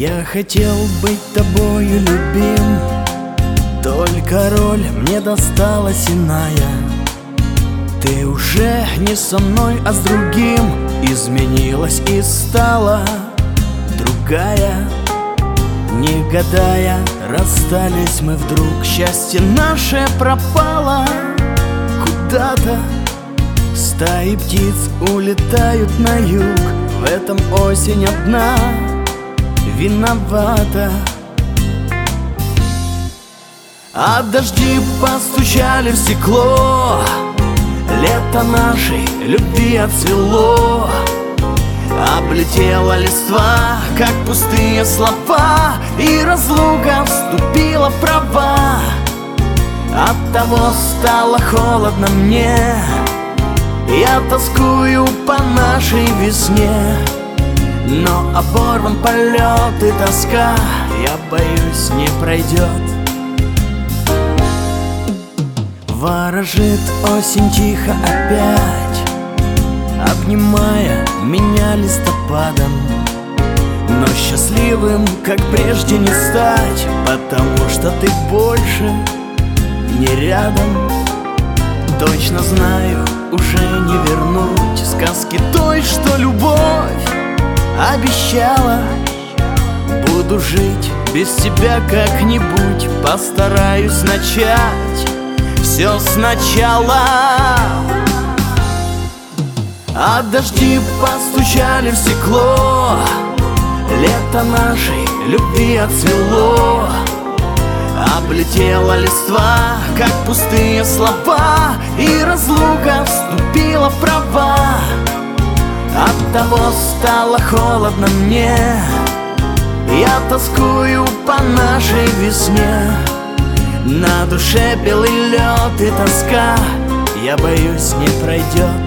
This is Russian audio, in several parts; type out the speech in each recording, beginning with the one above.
Я хотел быть тобою любим, только роль мне досталась иная. Ты уже не со мной, а с другим изменилась и стала другая. Не гадая, расстались мы вдруг, счастье наше пропало куда-то. Стаи птиц улетают на юг, в этом осень одна виновата. А дожди постучали в стекло, лето нашей любви отцвело. Облетела листва, как пустые слова, и разлука вступила в права. Оттого стало холодно мне, я тоскую по нашей весне. Но оборван полет и тоска, я боюсь, не пройдет. Ворожит осень тихо опять, обнимая меня листопадом. Но счастливым, как прежде, не стать, потому что ты больше не рядом. Точно знаю, уже не вернуть сказки той, что любовь обещала. Буду жить без тебя как-нибудь, постараюсь начать все сначала. А дожди постучали в стекло, лето нашей любви отцвело. Облетела листва, как пустые слова, и разлука вступила в права. Оттого стало холодно мне, я тоскую по нашей весне. На душе белый лед и тоска, я боюсь, не пройдет.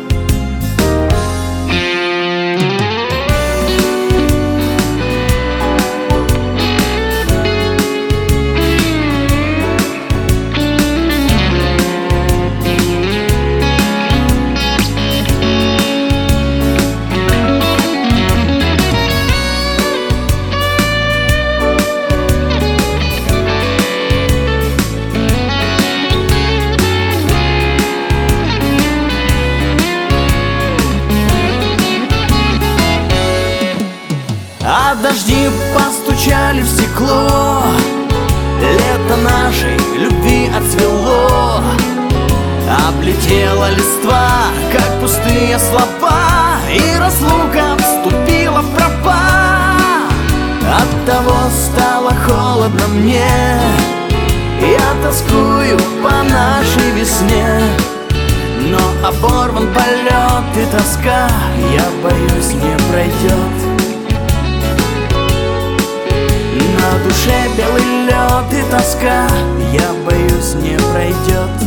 А дожди постучали в стекло, лето нашей любви отцвело. Облетела листва, как пустые слова, и разлука вступила в права. Оттого стало холодно мне, я тоскую по нашей весне. Но оборван полет и тоска, я боюсь, не пройдет. На душе белый лед и тоска, я боюсь, не пройдет.